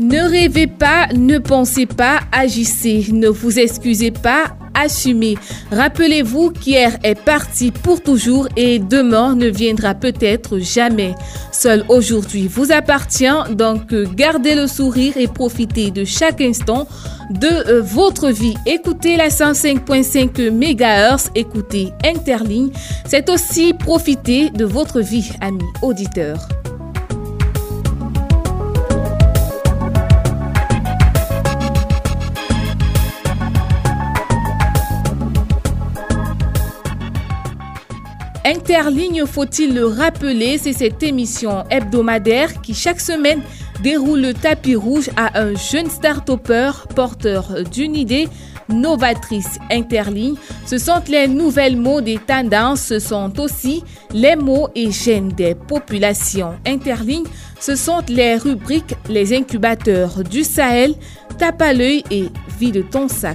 Ne rêvez pas, ne pensez pas, agissez. Ne vous excusez pas, assumez. Rappelez-vous qu'hier est parti pour toujours et demain ne viendra peut-être jamais. Seul aujourd'hui vous appartient, donc gardez le sourire et profitez de chaque instant de votre vie. Écoutez la 105.5 MHz, écoutez Interligne. C'est aussi profiter de votre vie, amis auditeurs. Interligne, faut-il le rappeler, c'est cette émission hebdomadaire qui chaque semaine déroule le tapis rouge à un jeune start-upper porteur d'une idée novatrice. Interligne, ce sont les nouvelles mots des tendances, ce sont aussi les mots et gènes des populations. Interligne, ce sont les rubriques, les incubateurs du Sahel, tape à l'œil et vide ton sac.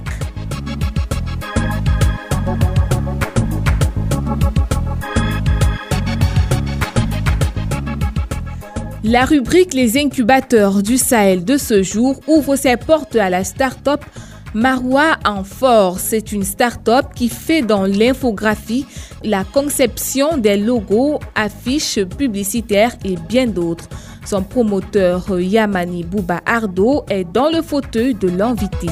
La rubrique Les incubateurs du Sahel de ce jour ouvre ses portes à la start-up Marwa en Force. C'est une start-up qui fait dans l'infographie, la conception des logos, affiches publicitaires et bien d'autres. Son promoteur Yamani Bouba Ardo est dans le fauteuil de l'invité.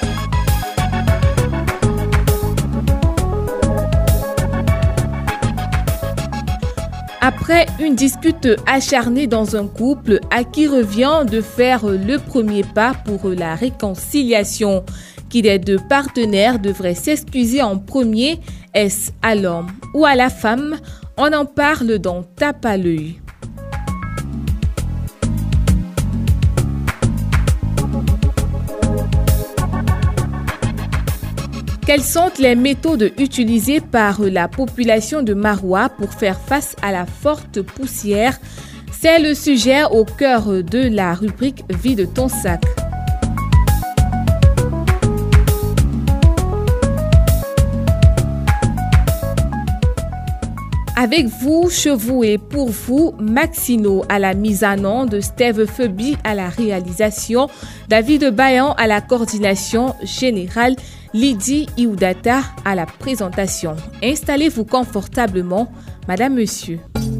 Après une dispute acharnée dans un couple, à qui revient de faire le premier pas pour la réconciliation? Qui des deux partenaires devrait s'excuser en premier? Est-ce à l'homme ou à la femme? On en parle dans Tape à l'œil. Quelles sont les méthodes utilisées par la population de Marwa pour faire face à la forte poussière? C'est le sujet au cœur de la rubrique Vide ton sac. Avec vous, chez vous et pour vous, Maxino à la mise en onde, Steve Febi à la réalisation, David Bayan à la coordination générale, Lydie Iudata à la présentation. Installez-vous confortablement, Madame, Monsieur.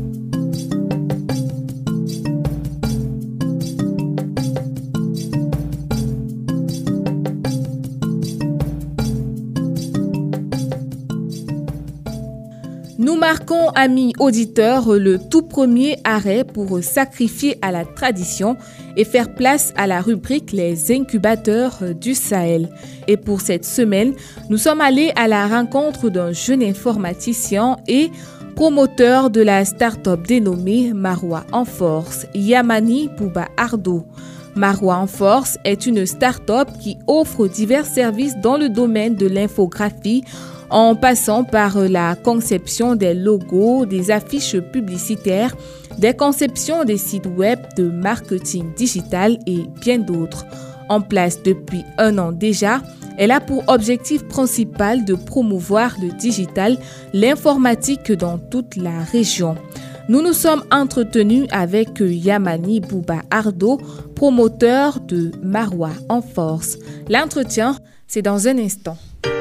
Nous marquons, amis auditeurs, le tout premier arrêt pour sacrifier à la tradition et faire place à la rubrique Les incubateurs du Sahel. Et pour cette semaine, nous sommes allés à la rencontre d'un jeune informaticien et promoteur de la start-up dénommée Marwa en Force, Yamani Bouba Ardo. Marwa en Force est une start-up qui offre divers services dans le domaine de l'infographie, en passant par la conception des logos, des affiches publicitaires, des conceptions des sites web, de marketing digital et bien d'autres. En place depuis 1 an déjà, elle a pour objectif principal de promouvoir le digital, l'informatique dans toute la région. Nous nous sommes entretenus avec Yamani Bouba Ardo, promoteur de Marwa en Force. L'entretien, c'est dans un instant.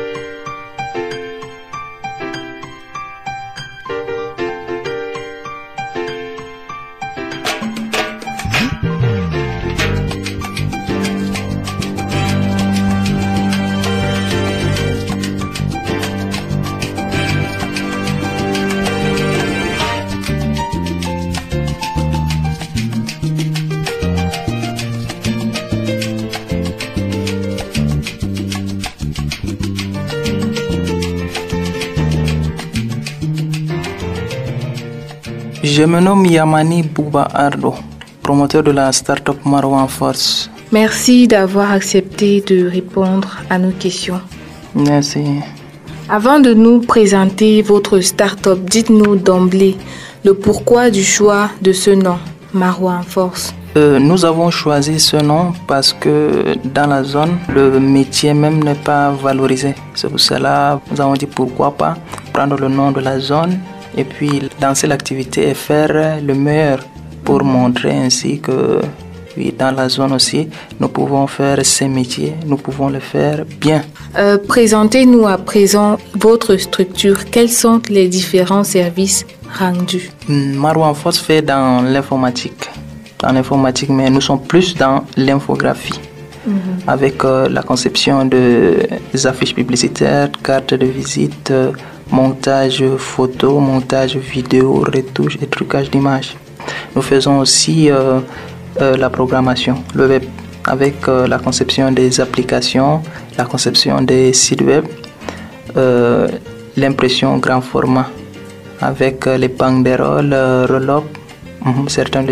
Je me nomme Yamani Bouba Ardo, promoteur de la start-up Marwa en Force. Merci d'avoir accepté de répondre à nos questions. Merci. Avant de nous présenter votre start-up, dites-nous d'emblée le pourquoi du choix de ce nom, Marwa en Force. Nous avons choisi ce nom parce que dans la zone, le métier même n'est pas valorisé. C'est pour cela que nous avons dit pourquoi pas prendre le nom de la zone et puis lancer l'activité et faire le meilleur pour montrer ainsi que Oui, dans la zone aussi, nous pouvons faire ces métiers, nous pouvons le faire bien. Présentez-nous à présent votre structure. Quels sont les différents services rendus? Marois Force fait dans l'informatique. Mais nous sommes plus dans l'infographie. Avec la conception des affiches publicitaires, cartes de visite, montage photo, montage vidéo, retouche et trucage d'images. Nous faisons aussi la programmation, le web, avec la conception des applications, la conception des sites web, l'impression grand format, avec les banderoles, roll-up. Certains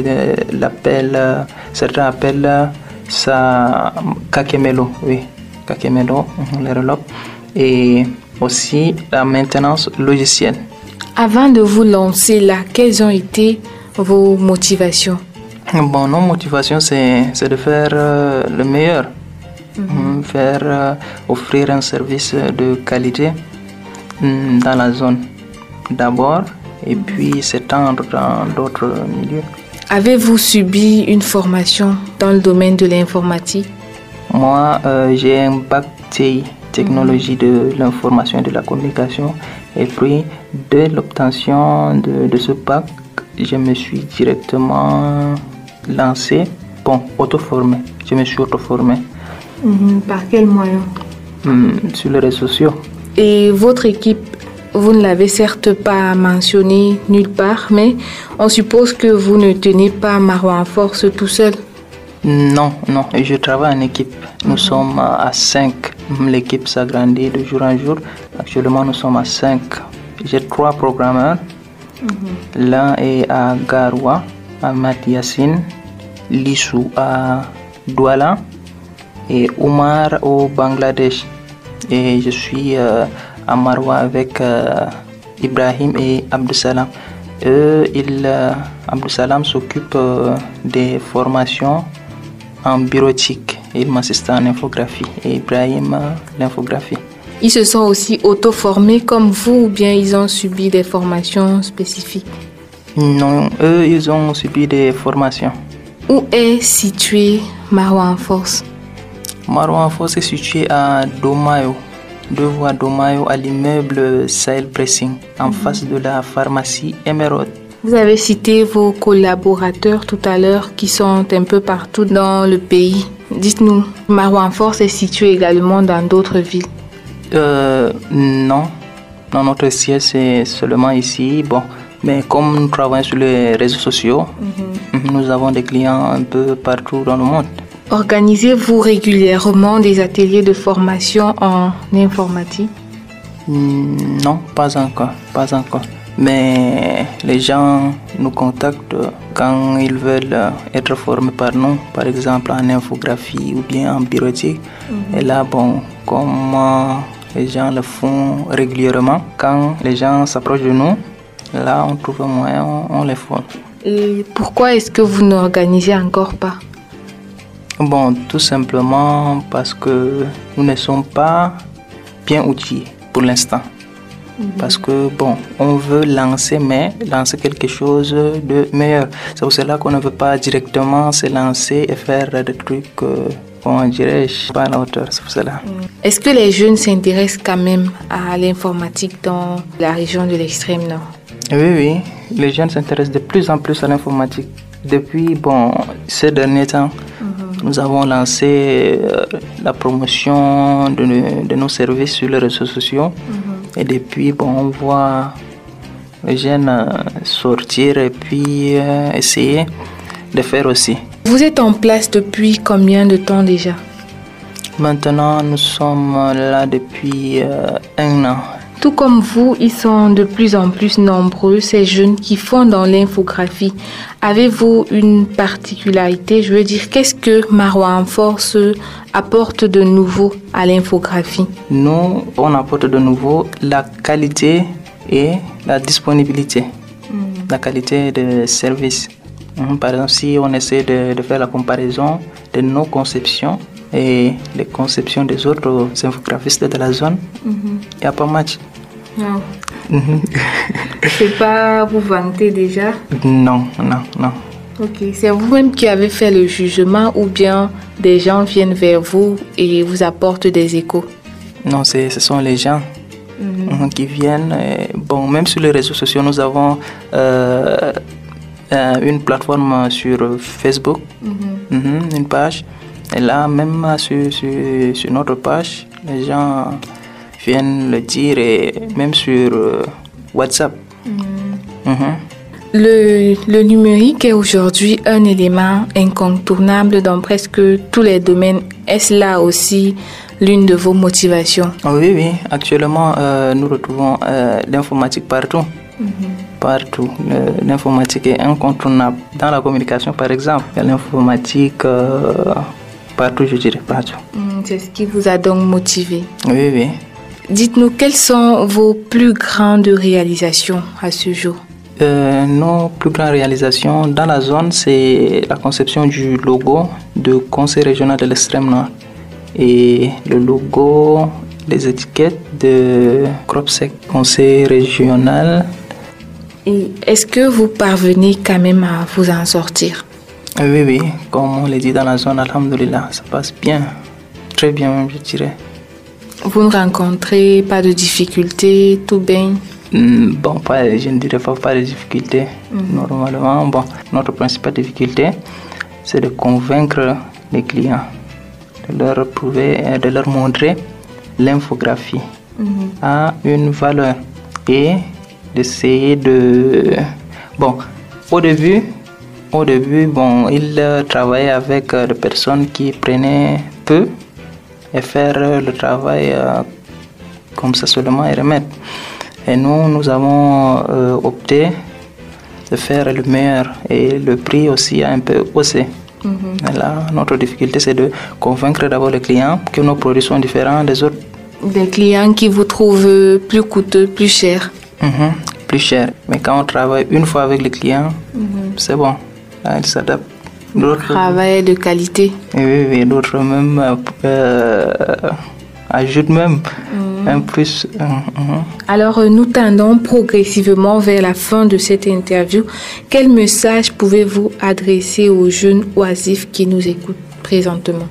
appellent ça kakemelo, oui, kakemelo, les roll-up, et aussi la maintenance logicielle. Avant de vous lancer là, quelles ont été vos motivations? Bon, nos motivations, c'est de faire le meilleur, offrir un service de qualité dans la zone d'abord, et puis s'étendre dans d'autres milieux. Avez-vous subi une formation dans le domaine de l'informatique? Moi, j'ai un bac TI, technologie de l'information et de la communication. Et puis, dès l'obtention de ce bac, je me suis directement lancé, auto-formé. Je me suis auto-formé. Par quels moyens? Sur les réseaux sociaux. Et votre équipe, vous ne l'avez certes pas mentionné nulle part, mais on suppose que vous ne tenez pas Marois Force tout seul. Non, je travaille en équipe. Nous sommes à 5. L'équipe s'agrandit de jour en jour. Actuellement, nous sommes à 5. J'ai 3 programmeurs. L'un est à Garoua, à Matiassine, Lissou à Douala et Oumar au Bangladesh. Et je suis à Marois avec Ibrahim et Abdusalam. Abdusalam s'occupe des formations en bureautique. Il m'assiste en infographie et Ibrahim l'infographie. Ils se sont aussi auto-formés comme vous ou bien ils ont subi des formations spécifiques? Non, eux, ils ont subi des formations. Où est situé Marois Force? Marois Force est situé à Domayo, 2 voies Domayo, à l'immeuble Sahel Pressing, en face de la pharmacie Emerald. Vous avez cité vos collaborateurs tout à l'heure qui sont un peu partout dans le pays. Dites-nous, Marois Force est situé également dans d'autres villes? Non, notre siège c'est seulement ici. Bon, mais comme nous travaillons sur les réseaux sociaux, nous avons des clients un peu partout dans le monde. Organisez-vous régulièrement des ateliers de formation en informatique? Non, pas encore. Mais les gens nous contactent quand ils veulent être formés par nous, par exemple en infographie ou bien en bureautique. Et là, comme les gens le font régulièrement, quand les gens s'approchent de nous, là, on trouve un moyen, on les forme. Et pourquoi est-ce que vous n'organisez encore pas? Tout simplement parce que nous ne sommes pas bien outillés pour l'instant. Parce que, on veut lancer quelque chose de meilleur. C'est pour cela qu'on ne veut pas directement se lancer et faire des trucs, comment dirais-je, pas à la hauteur. C'est pour cela. Est-ce que les jeunes s'intéressent quand même à l'informatique dans la région de l'extrême nord? Oui. Les jeunes s'intéressent de plus en plus à l'informatique. Depuis, ces derniers temps, nous avons lancé la promotion de nos services sur les réseaux sociaux. Et depuis, on voit les jeunes sortir et puis essayer de faire aussi. Vous êtes en place depuis combien de temps déjà? Maintenant, nous sommes là depuis 1 an. Tout comme vous, ils sont de plus en plus nombreux, ces jeunes qui font dans l'infographie. Avez-vous une particularité? Je veux dire, qu'est-ce que Marois Force apporte de nouveau à l'infographie? Nous, on apporte de nouveau la qualité et la disponibilité. La qualité de service. Par exemple, si on essaie de faire la comparaison de nos conceptions et les conceptions des autres infographistes de la zone, il n'y a pas match. Non. C'est pas vous vanter déjà? Non. Ok, c'est vous-même qui avez fait le jugement ou bien des gens viennent vers vous et vous apportent des échos? Non, ce sont les gens qui viennent. Bon, même sur les réseaux sociaux, nous avons une plateforme sur Facebook, une page. Et là, même sur notre page, les gens viennent le dire, et même sur WhatsApp. Le numérique est aujourd'hui un élément incontournable dans presque tous les domaines. Est-ce là aussi l'une de vos motivations? Oui, oui. Actuellement, nous retrouvons l'informatique partout. Partout. L'informatique est incontournable. Dans la communication, par exemple, il y a l'informatique partout, je dirais, partout. C'est ce qui vous a donc motivé? Oui, oui. Dites-nous, quelles sont vos plus grandes réalisations à ce jour? Nos plus grandes réalisations dans la zone, c'est la conception du logo du Conseil régional de l'extrême nord et le logo, les étiquettes de CROPSEC, Conseil régional. Et est-ce que vous parvenez quand même à vous en sortir? Oui, oui, comme on l'a dit dans la zone, alhamdoulilah, ça passe bien, très bien même, je dirais. Vous ne rencontrez pas de difficultés, tout bien? Bon, je ne dirais pas de difficultés. Normalement, bon, notre principale difficulté, c'est de convaincre les clients, de leur prouver, de leur montrer l'infographie a une valeur et d'essayer de... Bon, au début, bon, ils travaillaient avec des personnes qui prenaient peu et faire le travail comme ça seulement et remettre. Et nous avons opté de faire le meilleur et le prix aussi a un peu haussé. Et là, notre difficulté, c'est de convaincre d'abord les clients que nos produits sont différents des autres. Des clients qui vous trouvent plus coûteux, plus cher. Plus cher. Mais quand on travaille une fois avec les clients, c'est bon. Là, ils s'adaptent. Travail de qualité. Oui, d'autres même ajoutent même un plus. Alors, nous tendons progressivement vers la fin de cette interview. Quel message pouvez-vous adresser aux jeunes oisifs qui nous écoutent présentement?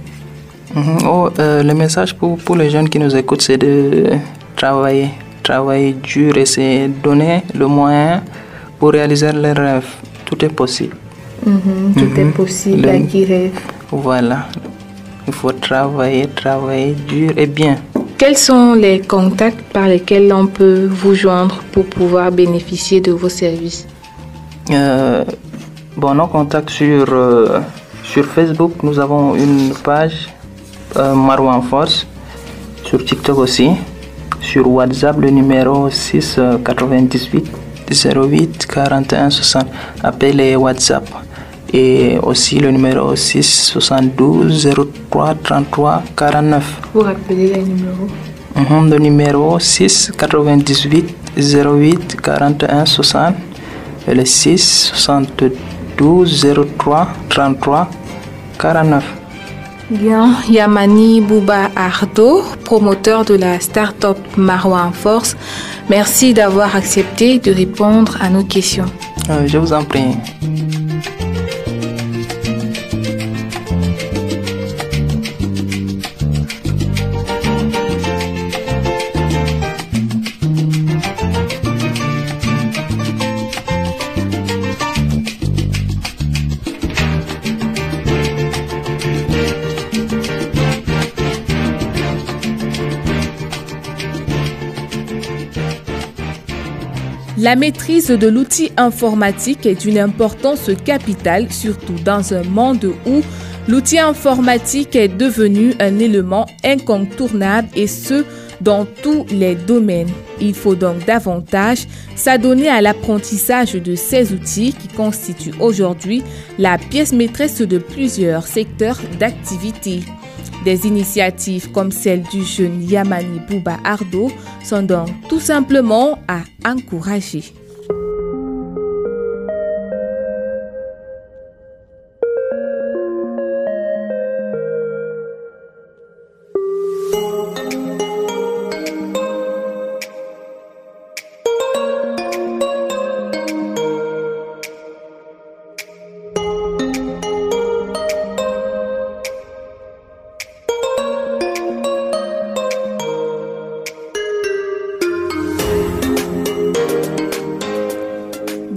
Le message pour les jeunes qui nous écoutent, c'est de travailler dur et c'est donner le moyen pour réaliser leurs rêves. Tout est possible. Tout est possible à qui rêve. Voilà. Il faut travailler dur et bien. Quels sont les contacts par lesquels on peut vous joindre pour pouvoir bénéficier de vos services? Nos contacts sur Facebook, nous avons une page Marwa en Force, sur TikTok aussi, sur WhatsApp le numéro 6 98 08 41 60, appelez WhatsApp, et aussi le numéro 6 72 03 33 49. Vous rappelez les numéros? Le numéro 6 98 08 41 60 et le 6 72 03 33 49. Bien, Yamani Bouba Ardo, promoteur de la start-up Marwa en Force, merci d'avoir accepté de répondre à nos questions. Je vous en prie. La maîtrise de l'outil informatique est d'une importance capitale, surtout dans un monde où l'outil informatique est devenu un élément incontournable et ce, dans tous les domaines. Il faut donc davantage s'adonner à l'apprentissage de ces outils qui constituent aujourd'hui la pièce maîtresse de plusieurs secteurs d'activité. Des initiatives comme celle du jeune Yamani Bouba Ardo sont donc tout simplement à encourager.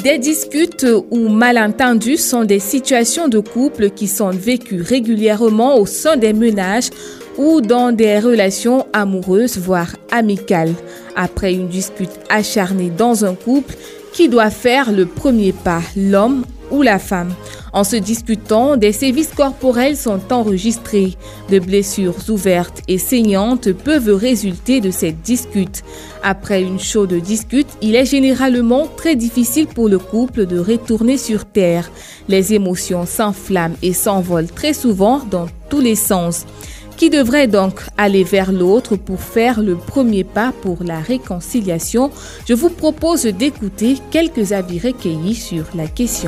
Des disputes ou malentendus sont des situations de couple qui sont vécues régulièrement au sein des ménages ou dans des relations amoureuses, voire amicales. Après une dispute acharnée dans un couple, qui doit faire le premier pas, l'homme ou la femme? En se disputant, des sévices corporels sont enregistrés. De blessures ouvertes et saignantes peuvent résulter de cette dispute. Après une chaude dispute, il est généralement très difficile pour le couple de retourner sur terre. Les émotions s'enflamment et s'envolent très souvent dans tous les sens. Qui devrait donc aller vers l'autre pour faire le premier pas pour la réconciliation? Je vous propose d'écouter quelques avis recueillis sur la question.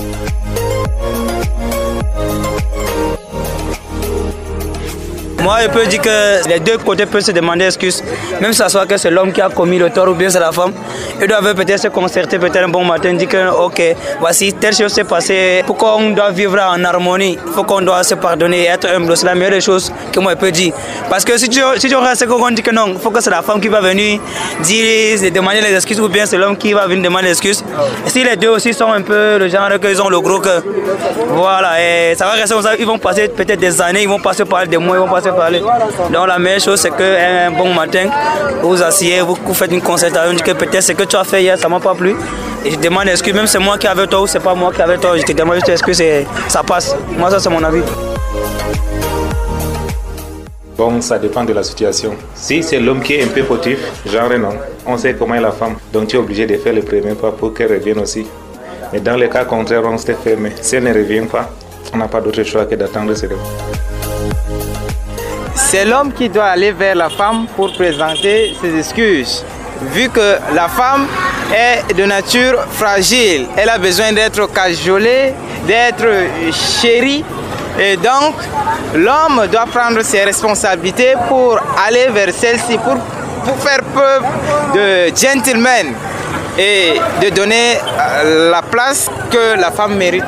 Moi, je peux dire que les deux côtés peuvent se demander excuse. Même si ça soit que c'est l'homme qui a commis le tort ou bien c'est la femme, ils doivent peut-être se concerter peut-être un bon matin, dire que ok, voici telle chose s'est passée. Pourquoi on doit vivre en harmonie? Il faut qu'on doit se pardonner et être humble. C'est la meilleure des choses que moi je peux dire. Parce que si tu restes qu'on dit que non, il faut que c'est la femme qui va venir dire, demander les excuses ou bien c'est l'homme qui va venir demander les excuses. Et si les deux aussi sont un peu le genre qu'ils ont le gros cœur, voilà, et ça va rester comme ça. Ils vont passer peut-être des années, ils vont passer par des mois, ils vont passer parler. Donc la meilleure chose c'est qu'un bon matin, vous vous asseyez, vous faites une concertation, vous dites que peut-être ce que tu as fait hier, ça ne m'a pas plu. Et je demande excuse, même c'est moi qui avais tort ou c'est pas moi qui avais tort, je te demande juste excuse et ça passe. Moi ça c'est mon avis. Bon, ça dépend de la situation. Si c'est l'homme qui est un peu fautif, genre non, on sait comment est la femme. Donc tu es obligé de faire le premier pas pour qu'elle revienne aussi. Mais dans le cas contraire, on s'est fermé. Si elle ne revient pas, on n'a pas d'autre choix que d'attendre ses rêves. C'est l'homme qui doit aller vers la femme pour présenter ses excuses. Vu que la femme est de nature fragile, elle a besoin d'être cajolée, d'être chérie. Et donc, l'homme doit prendre ses responsabilités pour aller vers celle-ci, pour faire preuve de gentleman et de donner la place que la femme mérite.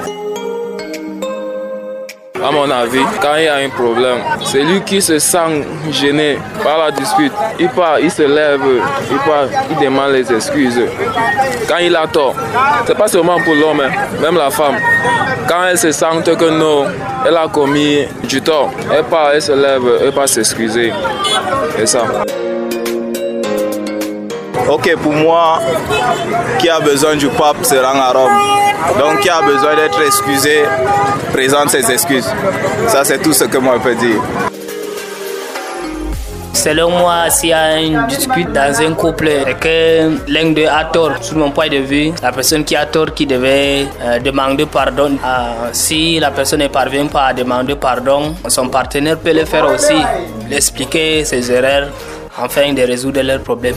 À mon avis, quand il y a un problème, c'est lui qui se sent gêné par la dispute. Il part, il se lève, il demande les excuses. Quand il a tort, c'est pas seulement pour l'homme, même la femme. Quand elle se sent que non, elle a commis du tort, elle part, elle se lève, elle part s'excuser. C'est ça. Ok, pour moi, qui a besoin du pape se rend à Rome. Donc, qui a besoin d'être excusé, présente ses excuses. Ça, c'est tout ce que moi je peux dire. Selon moi, s'il y a une dispute dans un couple et que l'un d'eux a tort, sur mon point de vue, la personne qui a tort qui devait demander pardon. Si la personne ne parvient pas à demander pardon, son partenaire peut le faire aussi, lui expliquer ses erreurs afin de résoudre leurs problèmes.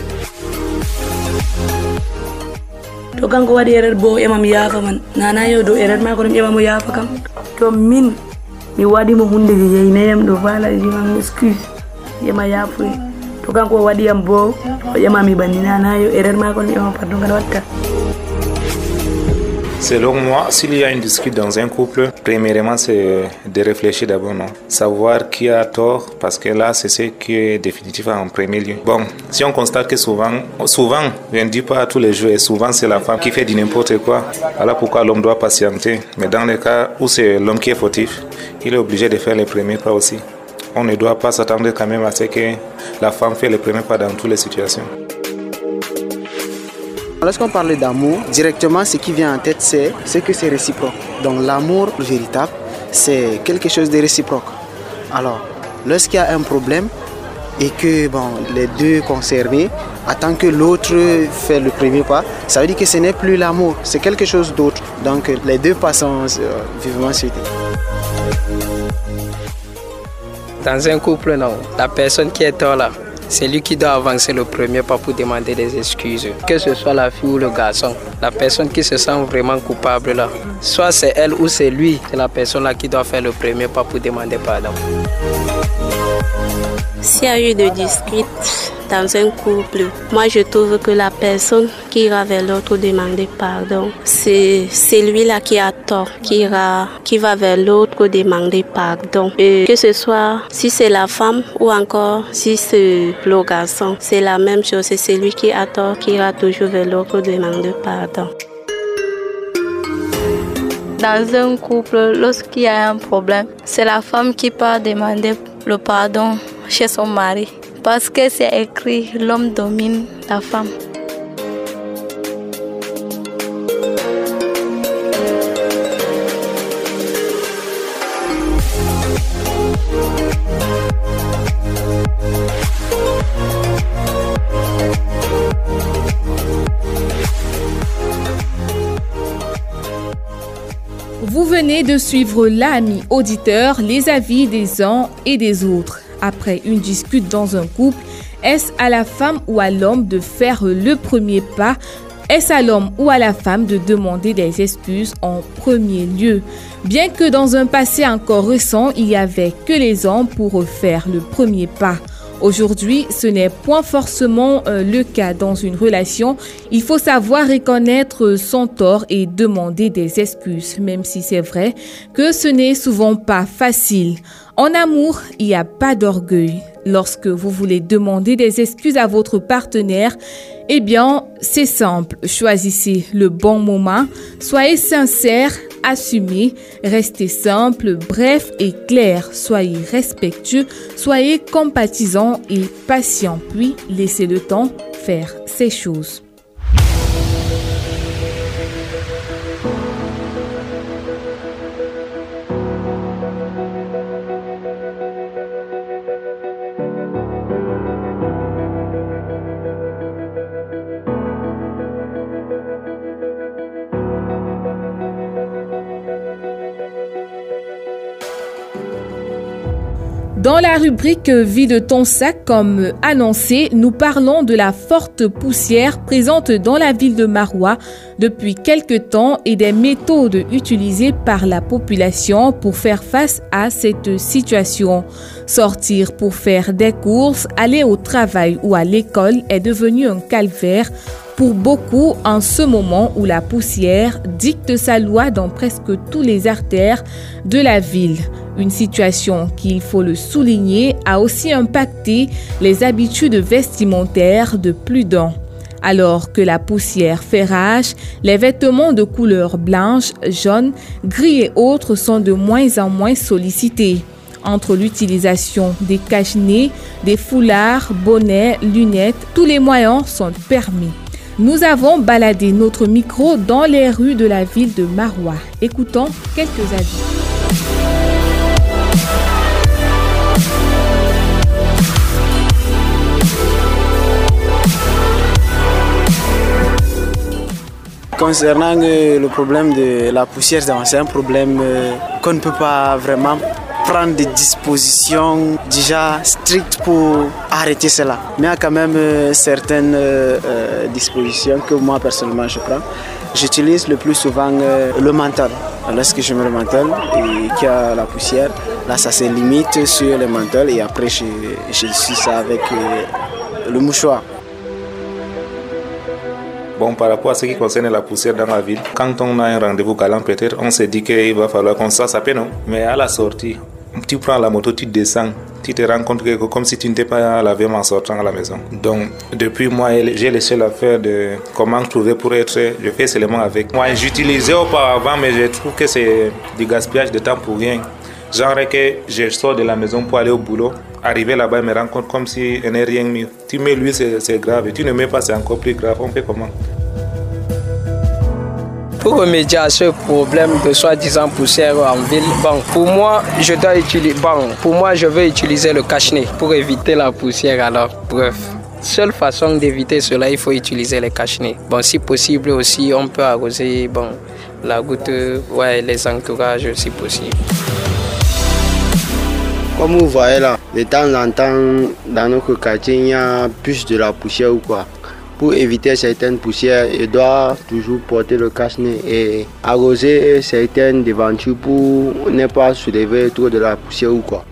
To kanko waɗi erreur bo ema mi yaafa man nana yo do erreur mako ɗum ema mo yaafa kam to min mi waɗimo hunde je jeynayam ɗo fala jimam excuse ema yaafoy to kanko o waɗiyam bo o ƴamami banni nana yo erreur mako ɗum ema pardon kada watta. Selon moi, s'il y a une dispute dans un couple, premièrement, c'est de réfléchir d'abord, non. Savoir qui a tort, parce que là, c'est ce qui est définitif en premier lieu. Bon, si on constate que souvent, je ne dis pas tous les jours, et souvent c'est la femme qui fait du n'importe quoi, voilà pourquoi l'homme doit patienter. Mais dans le cas où c'est l'homme qui est fautif, il est obligé de faire les premiers pas aussi. On ne doit pas s'attendre quand même à ce que la femme fait les premiers pas dans toutes les situations. Lorsqu'on parle d'amour, directement ce qui vient en tête c'est que c'est réciproque. Donc l'amour véritable, c'est quelque chose de réciproque. Alors, lorsqu'il y a un problème et que les deux concernés attendent que l'autre fait le premier pas, ça veut dire que ce n'est plus l'amour, c'est quelque chose d'autre. Donc les deux pas sont vivement suivis. Dans un couple, non, la personne qui est tort là, c'est lui qui doit avancer le premier pas pour demander des excuses. Que ce soit la fille ou le garçon, la personne qui se sent vraiment coupable là, soit c'est elle ou c'est lui, c'est la personne là qui doit faire le premier pas pour demander pardon. S'il y a eu des disputes dans un couple, moi je trouve que la personne qui ira vers l'autre demander pardon, c'est celui-là qui a tort, qui va vers l'autre demander pardon. Et que ce soit si c'est la femme ou encore si c'est le garçon, c'est la même chose, c'est celui qui a tort qui ira toujours vers l'autre demander pardon. dans un couple, lorsqu'il y a un problème, c'est la femme qui part demander le pardon chez son mari. Parce que c'est écrit, l'homme domine la femme. Vous venez de suivre là, amis auditeurs, les avis des uns et des autres. Après une dispute dans un couple, est-ce à la femme ou à l'homme de faire le premier pas? Est-ce à l'homme ou à la femme de demander des excuses en premier lieu? Bien que dans un passé encore récent, il n'y avait que les hommes pour faire le premier pas. Aujourd'hui, ce n'est point forcément le cas dans une relation. Il faut savoir reconnaître son tort et demander des excuses, même si c'est vrai que ce n'est souvent pas facile. En amour, il n'y a pas d'orgueil. Lorsque vous voulez demander des excuses à votre partenaire, eh bien, c'est simple. Choisissez le bon moment. Soyez sincère, assumez, restez simple, bref et clair. Soyez respectueux, soyez compatissant et patient. Puis, laissez le temps faire ces choses. Dans la rubrique « Vide ton sac », comme annoncé, nous parlons de la forte poussière présente dans la ville de Maroua depuis quelque temps et des méthodes utilisées par la population pour faire face à cette situation. Sortir pour faire des courses, aller au travail ou à l'école est devenu un calvaire pour beaucoup en ce moment où la poussière dicte sa loi dans presque tous les artères de la ville. Une situation qui, il faut le souligner, a aussi impacté les habitudes vestimentaires de plus d'un. Alors que la poussière fait rage, les vêtements de couleur blanche, jaune, gris et autres sont de moins en moins sollicités. Entre l'utilisation des cache-nez, des foulards, bonnets, lunettes, tous les moyens sont permis. Nous avons baladé notre micro dans les rues de la ville de Maroua. Écoutons quelques avis. Concernant le problème de la poussière, c'est un problème qu'on ne peut pas vraiment prendre des dispositions déjà strictes pour arrêter cela. Mais il y a quand même certaines dispositions que moi personnellement je prends. J'utilise le plus souvent le menthol. Lorsque je mets le menthol et qu'il y a la poussière, là ça se limite sur le menthol et après je suis ça avec le mouchoir. Bon, par rapport à ce qui concerne la poussière dans la ville, quand on a un rendez-vous galant, peut-être on se dit qu'il va falloir qu'on s'en sape, non? Mais à la sortie, tu prends la moto, tu descends, tu te rends compte que comme si tu n'étais pas lavé en sortant à la maison. Donc, depuis moi, j'ai laissé l'affaire de comment trouver pour être, je fais seulement avec. Moi, j'utilisais auparavant, mais je trouve que c'est du gaspillage de temps pour rien. Genre que je sors de la maison pour aller au boulot. Arriver là-bas, je me rends compte comme si il n'y a rien mis. Tu mets l'huile, c'est grave. Et tu ne mets pas, c'est encore plus grave. On fait comment? Pour remédier à ce problème de soi-disant poussière en ville, pour moi, je vais utiliser le cache-nez pour éviter la poussière. Alors, bref. Seule façon d'éviter cela, il faut utiliser les cache-nez. Si possible aussi, on peut arroser la goutte, les entourages si possible. Comme vous voyez là, de temps en temps, dans notre quartier, il y a plus de la poussière ou quoi. Pour éviter certaines poussières, il doit toujours porter le cache-nez et arroser certaines devantures pour ne pas soulever trop de la poussière ou quoi.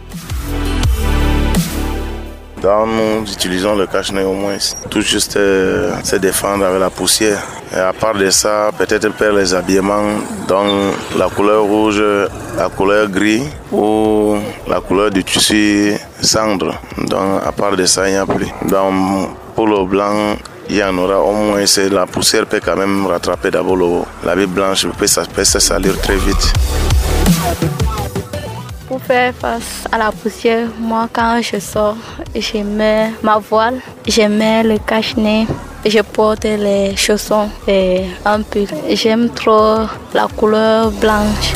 Nous utilisons le cache-nez au moins, tout juste se défendre avec la poussière. Et à part de ça, peut-être faire les habillements dans la couleur rouge, la couleur gris ou la couleur du tissu cendre. Donc à part de ça, il n'y a plus. Pour le blanc, il y en aura au moins. La poussière peut quand même rattraper d'abord la vie blanche, peut se salir très vite. Pour faire face à la poussière, moi quand je sors, je mets ma voile, je mets le cache-nez, je porte les chaussons et un pull. J'aime trop la couleur blanche.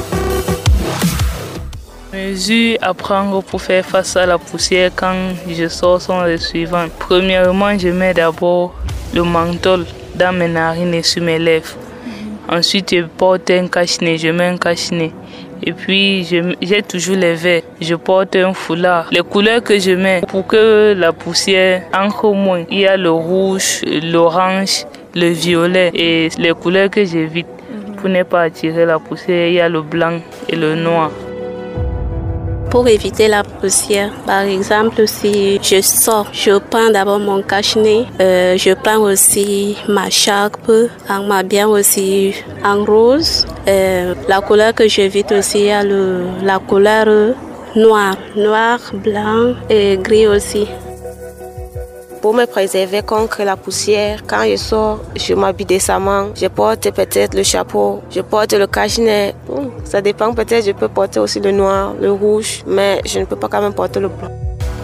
Les mesures à prendre pour faire face à la poussière quand je sors sont les suivantes. Premièrement, je mets d'abord le menthol dans mes narines et sur mes lèvres. Ensuite, je porte un cache-nez, je mets un cache-nez. Et puis, j'ai toujours les verres. Je porte un foulard. Les couleurs que je mets pour que la poussière entre moins, il y a le rouge, l'orange, le violet. Et les couleurs que j'évite pour ne pas attirer la poussière, il y a le blanc et le noir. Pour éviter la poussière, par exemple, si je sors, je prends d'abord mon cache-nez, je prends aussi ma charpe, en m'habillant aussi en rose. La couleur que j'évite aussi, il y a la couleur noire, blanc et gris aussi. Pour me préserver contre la poussière, quand je sors, je m'habille décemment. Je porte peut-être le chapeau, je porte le cache-nez. Ça dépend, peut-être je peux porter aussi le noir, le rouge, mais je ne peux pas quand même porter le blanc.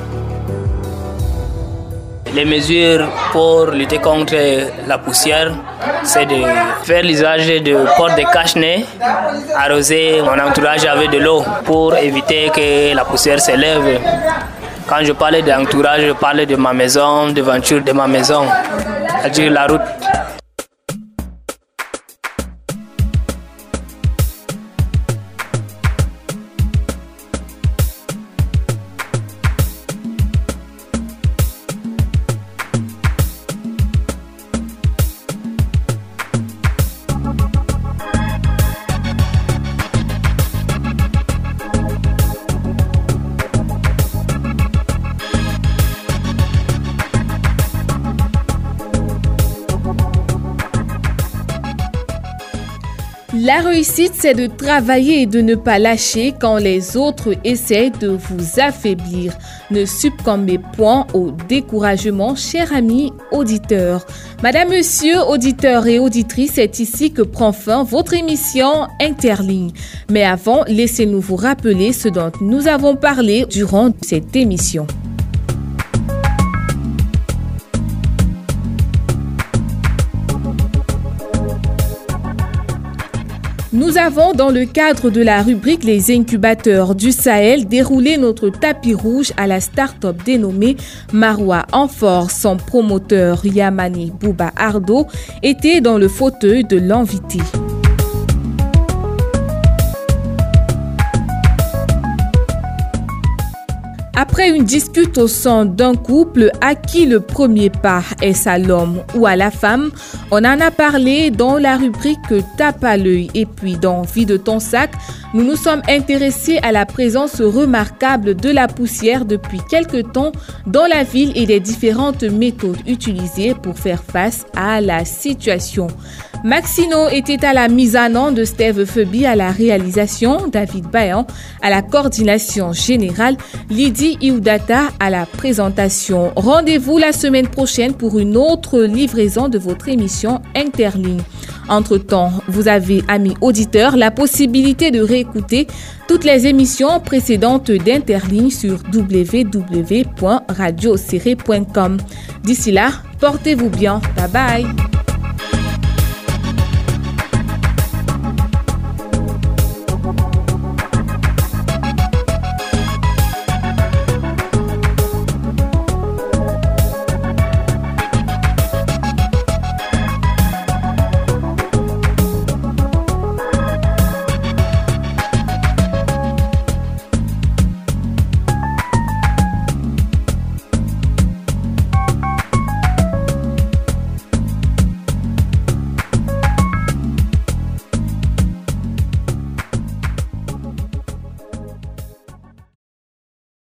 Les mesures pour lutter contre la poussière, c'est de faire l'usage de porte de cache-nez, arroser mon entourage avec de l'eau pour éviter que la poussière s'élève. Quand je parlais d'entourage, je parlais de ma maison, de l'aventure de ma maison, c'est-à-dire la route. La réussite, c'est de travailler et de ne pas lâcher quand les autres essaient de vous affaiblir. Ne succombez point au découragement, chers amis auditeurs. Madame, monsieur, auditeurs et auditrices, c'est ici que prend fin votre émission Interligne. Mais avant, laissez-nous vous rappeler ce dont nous avons parlé durant cette émission. Nous avons, dans le cadre de la rubrique Les incubateurs du Sahel, déroulé notre tapis rouge à la start-up dénommée Marwa Enfor. Son promoteur, Yamani Bouba Ardo, était dans le fauteuil de l'invité. Après une dispute au sein d'un couple, à qui le premier pas, est-ce à l'homme ou à la femme? On en a parlé dans la rubrique Tape à l'œil. Et puis dans Vie de ton sac, nous nous sommes intéressés à la présence remarquable de la poussière depuis quelque temps dans la ville et des différentes méthodes utilisées pour faire face à la situation. Maxino était à la mise en onde, de Steve Febi à la réalisation, David Bayan à la coordination générale, Lydie Iudata à la présentation. Rendez-vous la semaine prochaine pour une autre livraison de votre émission Interligne. Entre-temps, vous avez, amis auditeurs, la possibilité de réécouter toutes les émissions précédentes d'Interligne sur www.radioserré.com. D'ici là, portez-vous bien. Bye bye.